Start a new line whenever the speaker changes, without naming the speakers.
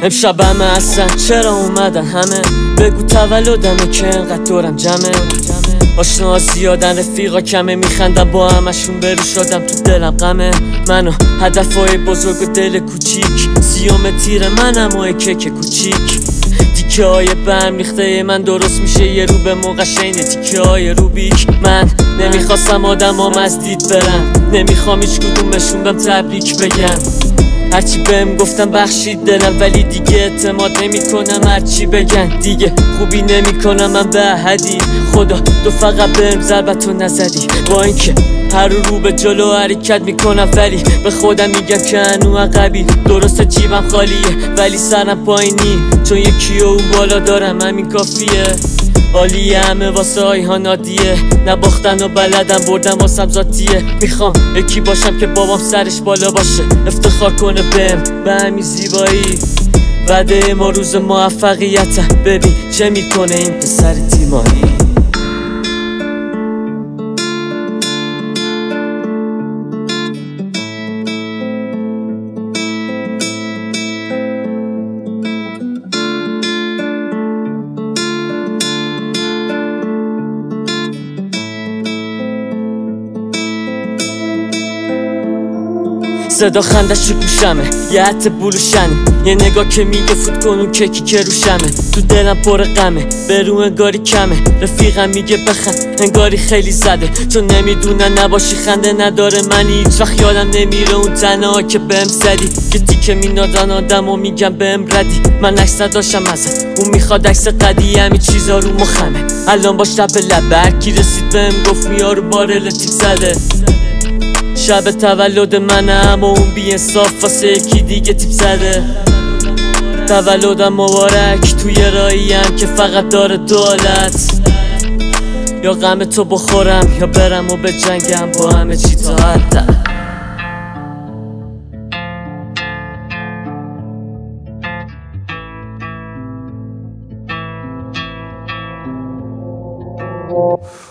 امشب همه هستن چرا اومدن همه؟ بگو تولدمه که انقدر دورم جمعه. آشناها زیادن رفیقا کمه، میخندم با همشون برو شدم تو دلم غمه. منو هدفهای بزرگ و دل کوچیک، سیوم تیر منم و کیک کوچیک. تیکه های برم ریخته من درست میشه یه رو به موقع شینه تیکه های روبیک. من نمیخواستم آدمام از دید برم، نمیخوام هیچ کدومشون بهم تبریک بگم. هرچی بهم گفتم بخشید دلم، ولی دیگه اعتماد نمیکنم هرچی بگن. دیگه خوبی نمیکنم من به احدی، خدا تو فقط بهم ضربتو نزدی. با اینکه هر رو به جلو حرکت میکنم، ولی به خودم میگم که هنو عقبی. درسته جیبم خالیه ولی سرم پایینی، چون یکی اون بالا دارم همین کافیه. عالیه همه واسه ها نادیه، نباختن و بلدم بردم واسم ذاتیه. میخوام یکی باشم که بابام سرش بالا باشه، افتخار کنه بهم به همین زیبایی. وعده ما روز موفقیتم، ببین چه میکنه این پسر تیمایی. صدا خندش رو گوشمه، یه حت بلوشنه، یه نگاه که میگه فوت کن اون کیکی که روشمه. تو دلم پر غمه، برو انگاری کمه، رفیقم میگه بخند انگاری خیلی زده. چون نمیدونن نباشی خنده نداره منی، هیچ وقت یادم نمیره اون تنها که بهم زدی. که تیکه مینادن آدم و میگم بهم ردی، من عکس نداشتم ازت، اون میخواد عکس قدی. همین چیزا رو مخمه الان باش لب به لب، هرکی رسید بهم گفت میارو بار لطیف زده. شب تولد منم و اون بی انصاف واسه یکی دیگه تیپ زده. تولدم مبارک توی راهیم که فقط داره دولت، یا غم تو بخورم یا برم و به جنگم با همه چی تا حد.